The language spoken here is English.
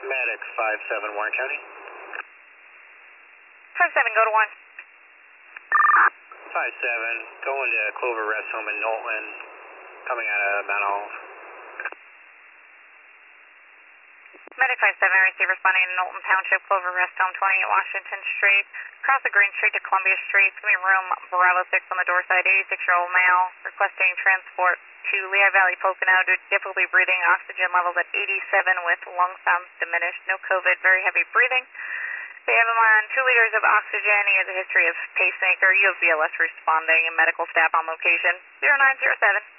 Medic 5-7, Warren County. 5-7, go to 1. 5-7, going to Clover Rest Home in Knowlton, coming out of Mount Olive. Medic 5-7, receive responding in Knowlton Township, Clover Rest Home, 28 Washington Street. Across the Green Street to Columbia Street. It's going to be room Bravo 6 on the door side, 86-year-old male, requesting transport to Lehigh Valley, Pocono, due to difficulty breathing, oxygen levels at 87 with lung sounds diminished, no COVID, very heavy breathing. They have him on 2 liters of oxygen. He has a history of pacemaker. You have BLS responding and medical staff on location. 0907.